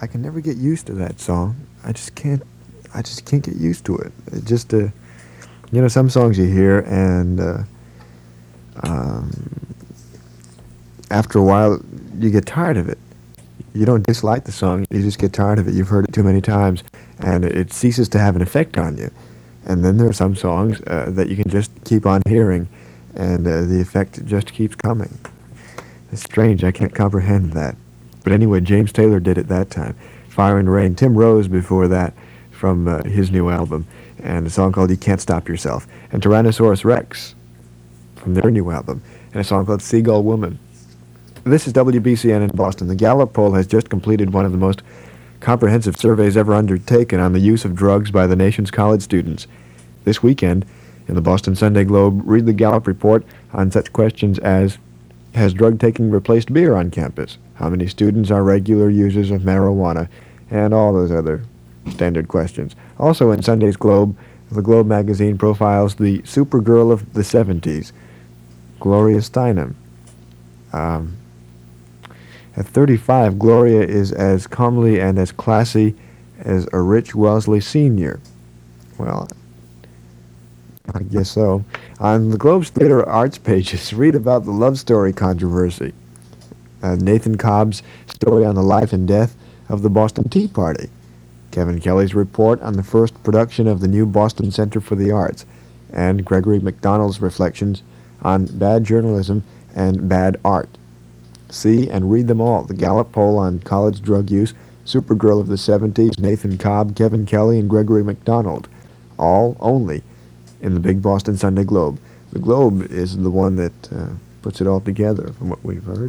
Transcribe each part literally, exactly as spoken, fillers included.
I can never get used to that song. I just can't. I just can't get used to it. It just, uh, you know, some songs you hear and uh, um, after a while you get tired of it. You don't dislike the song, you just get tired of it. You've heard it too many times, and it ceases to have an effect on you. And then there are some songs uh, that you can just keep on hearing, and uh, the effect just keeps coming. It's strange, I can't comprehend that. But anyway, James Taylor did it that time. Fire and Rain. Tim Rose before that from uh, his new album, and a song called You Can't Stop Yourself. And Tyrannosaurus Rex from their new album, and a song called Seagull Woman. This is W B C N in Boston. The Gallup poll has just completed one of the most comprehensive surveys ever undertaken on the use of drugs by the nation's college students. This weekend, in the Boston Sunday Globe, read the Gallup report on such questions as, has drug taking replaced beer on campus? How many students are regular users of marijuana? And all those other standard questions. Also in Sunday's Globe, the Globe magazine profiles the Supergirl of the seventies, Gloria Steinem. Um, at thirty-five, Gloria is as comely and as classy as a Rich Wellesley Senior Well, I guess so. On the Globe's theater arts pages, read about the love story controversy. Uh, Nathan Cobb's story on the life and death of the Boston Tea Party. Kevin Kelly's report on the first production of the new Boston Center for the Arts. And Gregory McDonald's reflections on bad journalism and bad art. See and read them all. The Gallup poll on college drug use, Supergirl of the seventies, Nathan Cobb, Kevin Kelly, and Gregory McDonald. All only in the Big Boston Sunday Globe. The Globe is the one that uh, puts it all together, from what we've heard.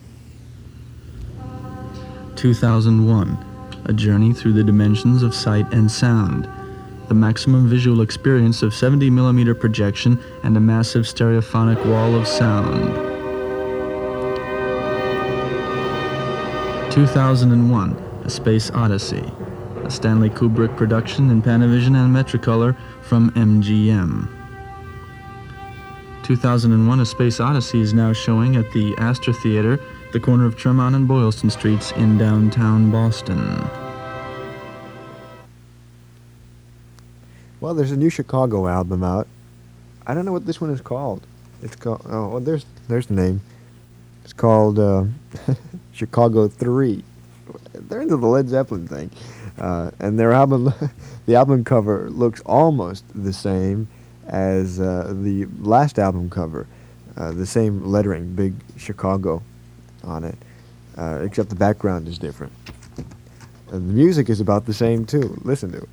two thousand one, A Journey Through the Dimensions of Sight and Sound. The maximum visual experience of seventy millimeter projection and a massive stereophonic wall of sound. two thousand one, A Space Odyssey. A Stanley Kubrick production in Panavision and Metricolor from M G M. two thousand one, A Space Odyssey is now showing at the Astor Theater, the corner of Tremont and Boylston Streets in downtown Boston. Well, there's a new Chicago album out. I don't know what this one is called. It's called, oh, well, there's there's the name. It's called uh, Chicago three. They're into the Led Zeppelin thing. Uh, and their album, the album cover looks almost the same as uh, the last album cover. Uh, the same lettering, big Chicago on it, uh, except the background is different. And the music is about the same too. Listen to it.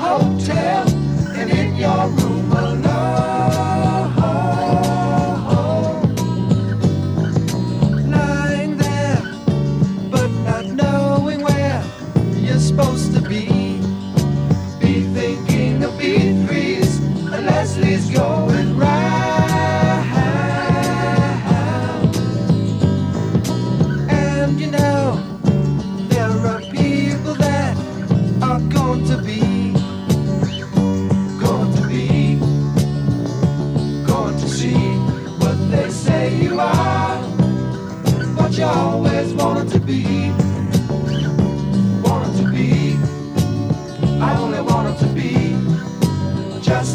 Hotel and in your room alone.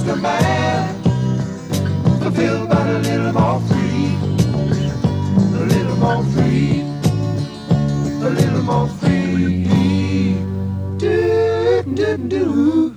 a man fulfilled but a little more free, a little more free, a little more free. Do, do, do.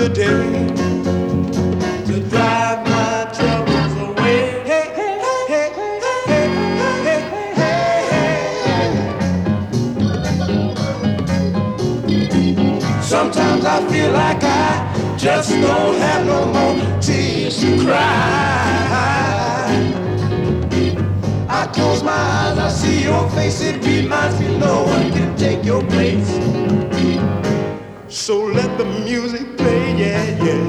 the day to drive my troubles away. Hey, hey, hey, hey, hey, hey, hey. Sometimes I feel like I just don't have no more tears to cry. I close my eyes, I see your face, it reminds me no one can take your place. So let the music play, yeah, yeah,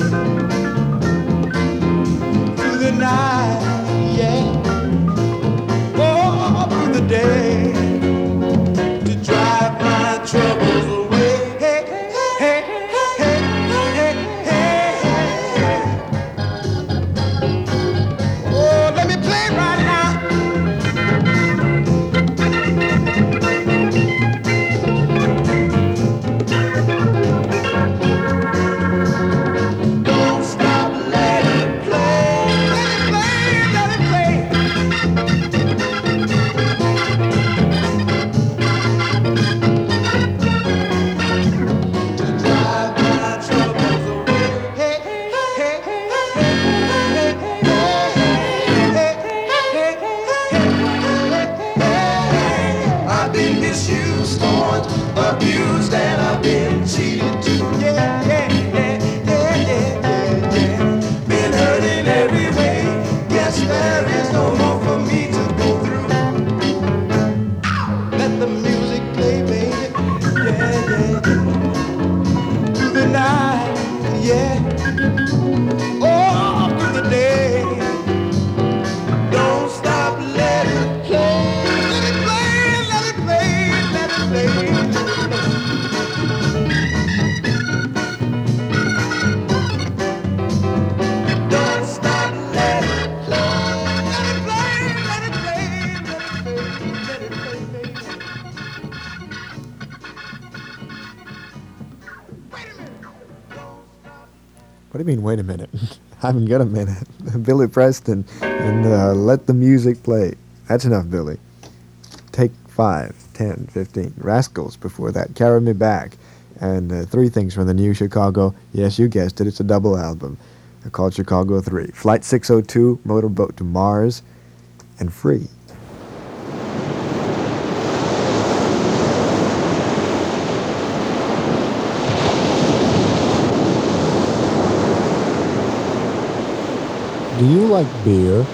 through the night, yeah, oh, through the day, to drive my troubles away. Hey, hey, hey, hey, hey, hey, hey. Oh, let me play right now. Don't stop, let it play. Let it play, let it play. To drive my troubles away. Hey, hey, hey, hey, hey, hey. I've been misused, scorned, abused, and I've been cheated too. Yeah, yeah, yeah, yeah, yeah, yeah, yeah. Been hurt in every way. Guess there is no more for me to go through. Let the music play, baby. Yeah, yeah, yeah. Through the night, yeah. Oh, through the day. Don't stop, let it play. Let it play, let it play, let it play, let it play. Don't stop, let it play. Let it play, let it play, let it play, let it play, baby. Wait a minute. What do you mean, wait a minute? I haven't got a minute. Billy Preston and uh, Let the Music Play. That's enough, Billy. Take five, ten, fifteen. Rascals before that. Carry Me Back. And uh, three things from the new Chicago. Yes, you guessed it. It's a double album uh, called Chicago three. Flight six oh two, Motorboat to Mars, and Free. Do you like beer?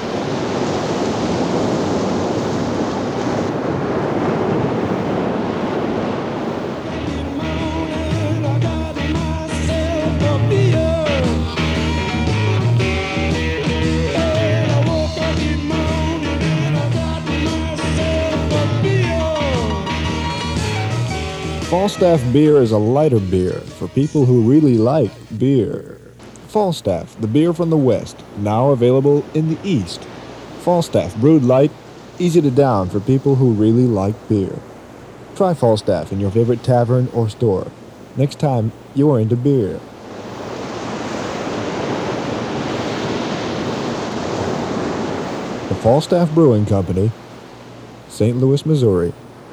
Falstaff beer is a lighter beer for people who really like beer. Falstaff, the beer from the West, now available in the East. Falstaff, brewed light, easy to down for people who really like beer. Try Falstaff in your favorite tavern or store next time you're into beer. The Falstaff Brewing Company, Saint Louis, Missouri.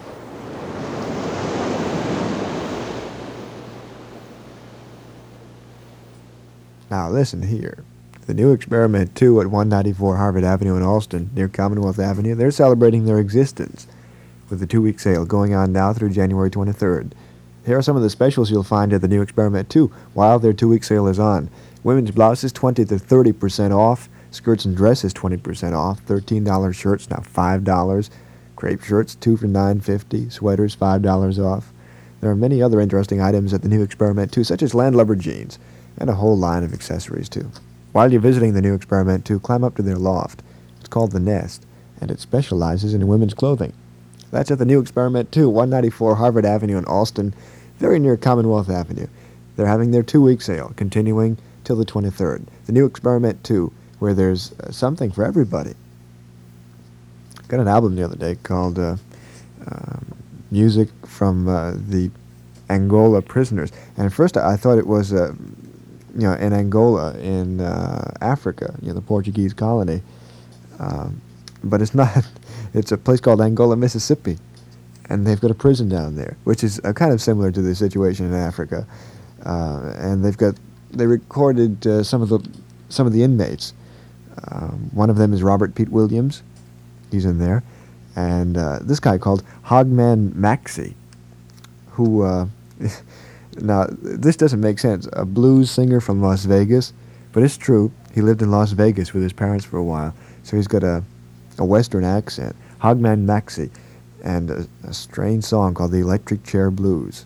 Now listen here. The new Experiment two at one ninety-four Harvard Avenue in Alston, near Commonwealth Avenue, they're celebrating their existence with a two-week sale going on now through January twenty-third. Here are some of the specials you'll find at the new Experiment two while their two-week sale is on. Women's blouses twenty to thirty percent off. Skirts and dresses twenty percent off. thirteen dollar shirts now five dollars. Crepe shirts two for nine fifty. Sweaters five dollars off. There are many other interesting items at the new Experiment two, such as landlubber jeans, and a whole line of accessories too. While you're visiting the new Experiment two, climb up to their loft. It's called The Nest, and it specializes in women's clothing. That's at the new Experiment two, one ninety-four Harvard Avenue in Alston, very near Commonwealth Avenue. They're having their two-week sale, continuing till the twenty-third. The new Experiment two, where there's uh, something for everybody. Got an album the other day called uh, uh, Music from uh, the Angola Prisoners. And at first I, I thought it was, uh, you know, in Angola, in uh, Africa, you know, the Portuguese colony. Um, but it's not. It's a place called Angola, Mississippi. And they've got a prison down there, which is uh, kind of similar to the situation in Africa. Uh, and they've got they recorded uh, some of the some of the inmates. Um, one of them is Robert Pete Williams. He's in there. And uh, this guy called Hogman Maxey, who, uh, now, this doesn't make sense. A blues singer from Las Vegas, but it's true. He lived in Las Vegas with his parents for a while, so he's got a, a Western accent. Hogman Maxey, and a, a strange song called the Electric Chair Blues.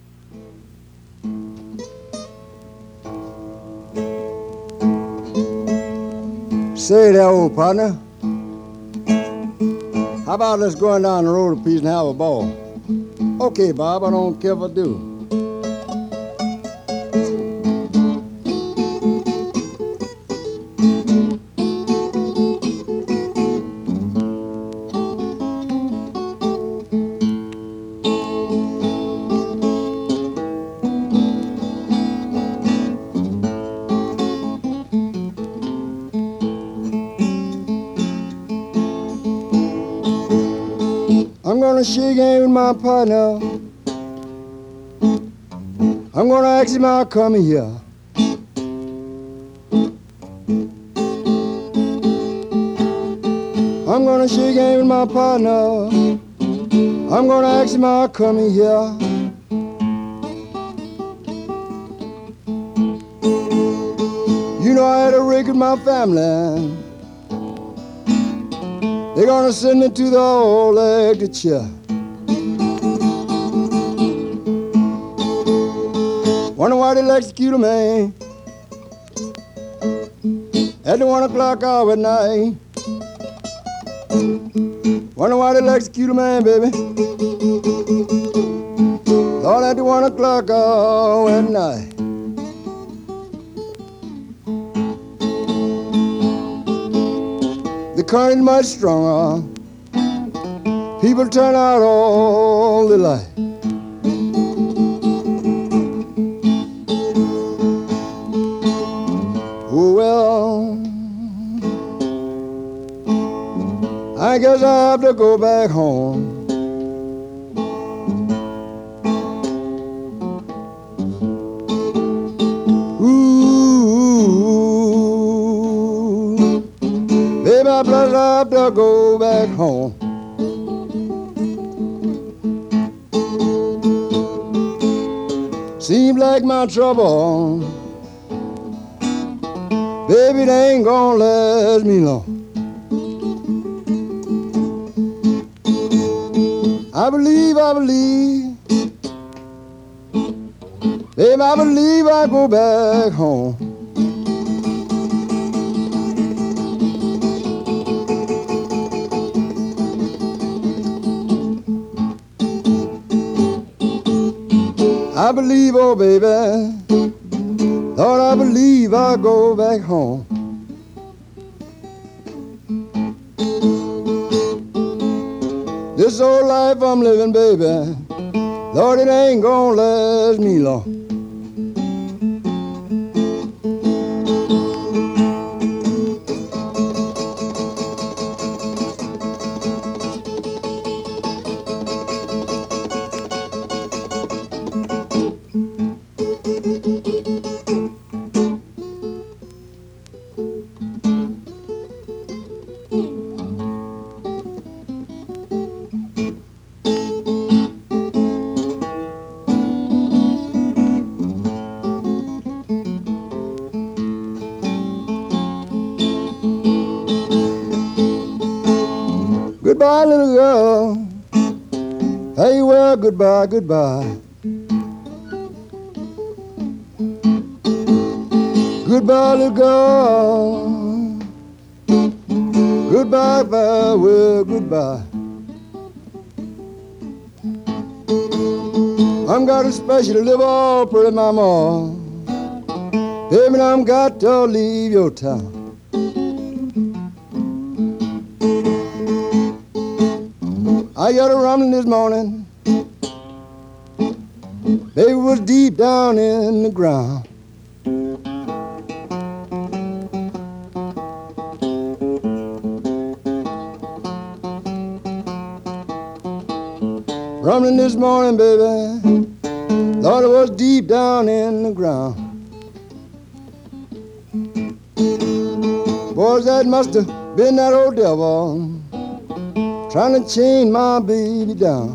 Say there, old partner. How about let's go on down the road a piece and have a ball? Okay, Bob, I don't care if I do. I'm gonna shake hands with my partner. I'm gonna ask him how come here. I'm gonna shake hands with my partner. I'm gonna ask him how come here. You know I had a wreck with my family. They're gonna send me to the old electric chair. Wonder why they execute a man at the one o'clock hour at night. Wonder why they execute a man, baby, all at the one o'clock hour at night. The current is much stronger. People turn out all the light. Oh well, I guess I have to go back home. I bless I have to go back home. Seems like my trouble, baby, they ain't gonna last me long. I believe, I believe, baby, I believe I go back home. I believe, oh baby, Lord, I believe I'll go back home. This old life I'm living, baby, Lord, it ain't gonna last me long. Goodbye, little girl. Hey, well, goodbye, goodbye. Goodbye, little girl. Goodbye, farewell, goodbye. I'm got a special to live all pretty mama. Baby, I'm got to leave your town. I got a rumbling this morning. Baby was deep down in the ground. Rumbling this morning, baby, thought it was deep down in the ground. Boys, that must have been that old devil trying to chain my baby down.